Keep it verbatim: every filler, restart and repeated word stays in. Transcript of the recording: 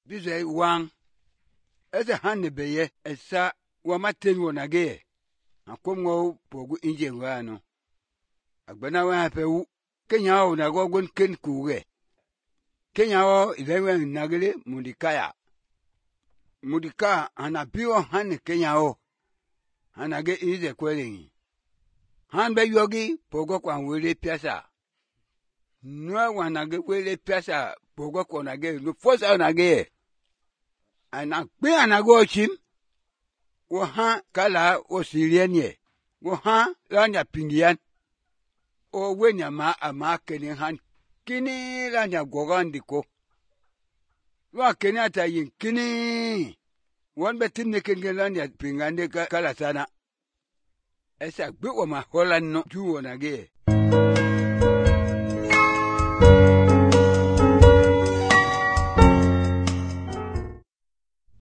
Bize wang. Eze hanne beye. Esa wamaten wonage. Akom ngo pogu inje ngano. Agbana wa hape wu. Kenya o nago gon ken kuge. Kenya o ilewe nagele mudikaya. Mudika anapiwa hanne Kenya o. Hanage ize kweli. Han be yogi pogo kwa wele piasa. Nwa wanage wele piasa pogo kwa nage. No fosa nage. Ana kwe anago chim. Wohan kala o sirienye. Wohan lanya pingian. O wenya ma ama kene han. Kini lanya gogandiko. Wa kene ata yin kini. Wan betim ne kenge lanya pingande kala sana. Esa gbe wa ma holan no juwo nage.